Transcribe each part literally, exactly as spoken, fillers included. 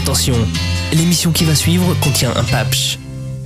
Attention, l'émission qui va suivre contient un papch.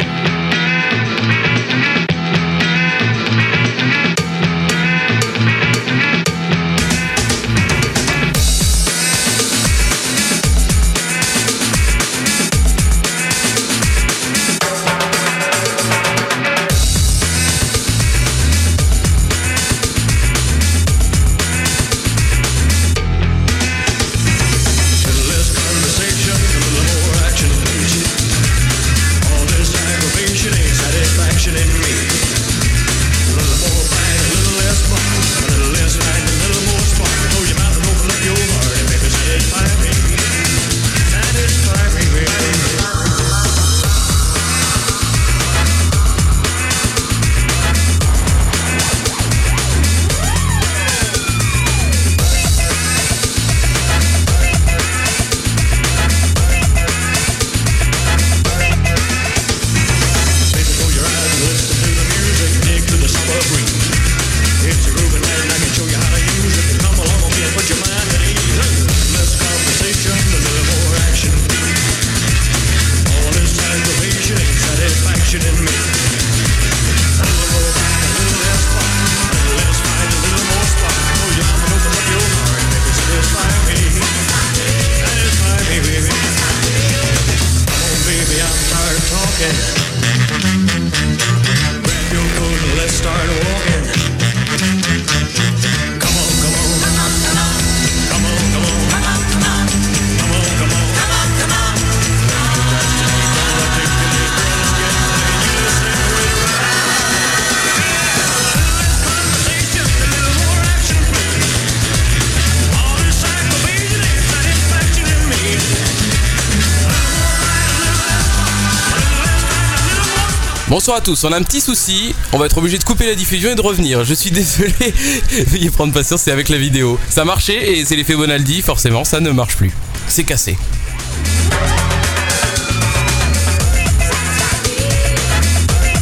Bonsoir à tous, on a un petit souci, on va être obligé de couper la diffusion et de revenir. Je suis désolé, veuillez prendre patience, c'est avec la vidéo. Ça marchait et c'est l'effet Bonaldi, forcément ça ne marche plus. C'est cassé.